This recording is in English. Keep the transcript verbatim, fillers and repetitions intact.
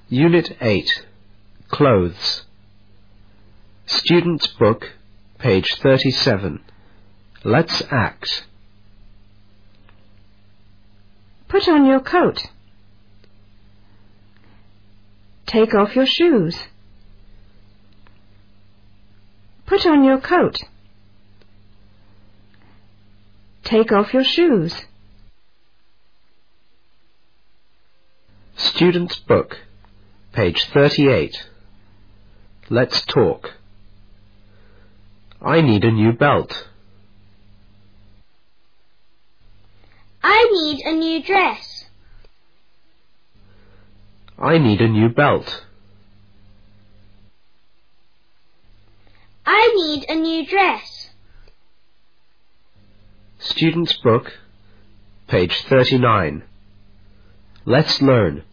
Unit eight. Clothes. Student's book, page thirty-seven. Let's act. Put on your coat. Take off your shoes. Put on your coat. Take off your shoes. Student's book, page thirty-eight. Let's talk. I need a new belt. I need a new dress. I need a new belt. I need a new dress. Student's book, page thirty-nine. Let's learn.